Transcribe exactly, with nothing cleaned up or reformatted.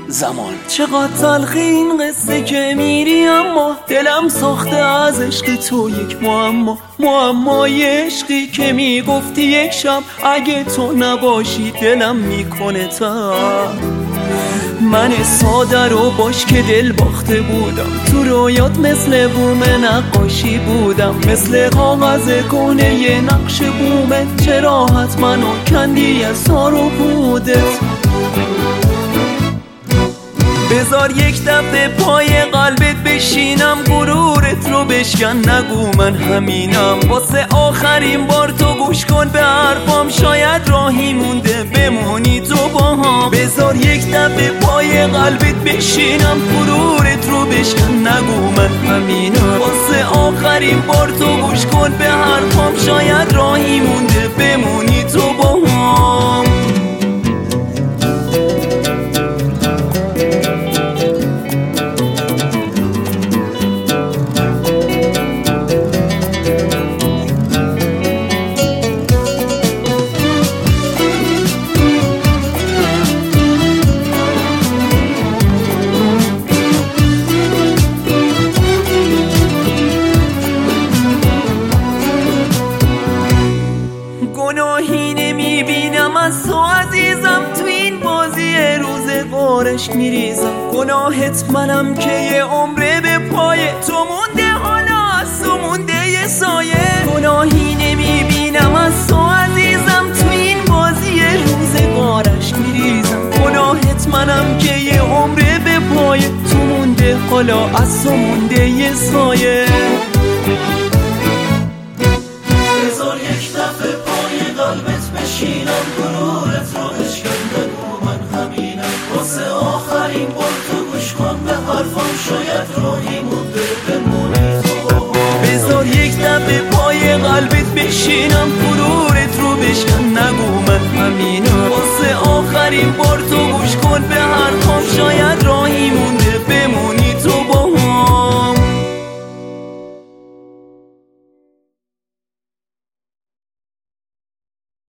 زمان. چقدر تلخی این قصه که میری اما دلم ساخته از عشق تو یک معما، معمای عشقی که میگفتی یک شب اگه تو نباشی دلم میکنه تب. من ساده رو باش که دل باخته بودم، تو رویات مثل بوم نقاشی بودم، مثل کاغذ کهنه یه نقش بومه. چرا حتما کندی از سار و پودت؟ بذار یک دفعه پای قلبت بشینم، غرورت رو بشکن، نگو من همینم. واسه آخرین بار تو گوش کن به حرفام، شاید راهی مونده بمونی تو با هم. بذار یک دفعه پای قلبت بشینم، غرورت رو بشکن، نگو من همینم. واسه آخرین بار تو گوش کن به حرفام، شاید راهی مونده بمونی تو با هم. گناهی نمیبینم از تو عزیزم، تو این بازی روزگارش میریزم. گناهت منم که یه عمره به پای تو مونده، حالا از تو مونده یه سایه. گناهی نمیبینم از تو عزیزم، تو این بازی روزگارش میریزم. گناهت منم که یه عمره به پای تو مونده، حالا از تو مونده یه سایه. بذار یک دفعه پای قلبت بشینم، غرورت رو بشکن، بگو من همینم. واسه آخرین بار تو گوش کن به حرفم، شاید راهی مونده بمونی تو. بذار یک دفعه پای قلبت بشینم، غرورت رو بشکن، نگو من همینم. واسه آخرین بار تو گوش کن به حرفم،